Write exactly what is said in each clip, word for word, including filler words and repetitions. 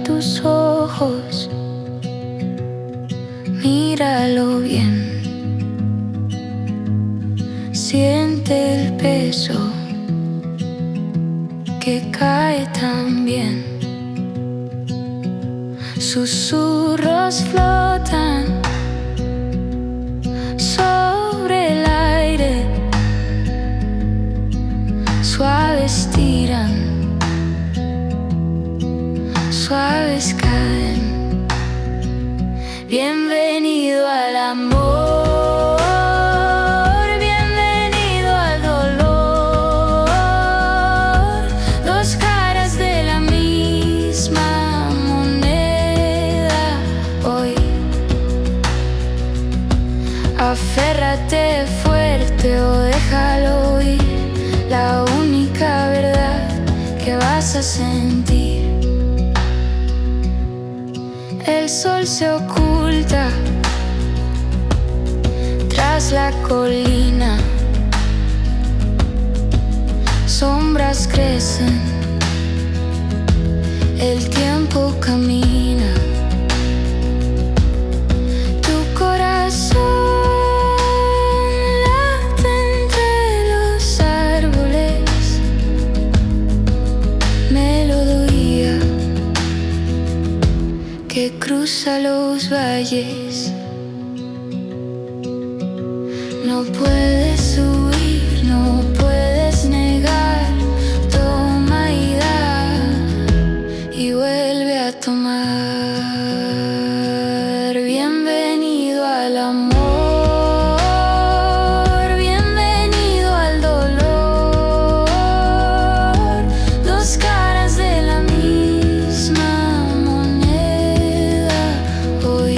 tus ojos, míralo bien. Siente el peso que cae tan bien. Susurros flotan sobre el aire, suaves tiran, suaves caen. Bienvenido al amor, bienvenido al dolor, dos caras de la misma moneda hoy. Aférrate fuerte o déjalo ir, la única verdad que vas a sentir. El sol se oculta tras la colina, sombras crecen, el tiempo camina. Tu corazón late entre los árboles, melodía que cruza los valles. No puedes huir, no puedes negar. Toma y da y vuelve a tomar. Bienvenido al amor, bienvenido al dolor, dos caras de la misma moneda hoy.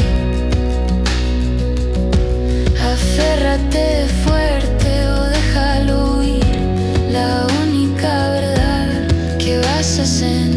Aférrate fuerte o déjalo ir, la única verdad que vas a sentir.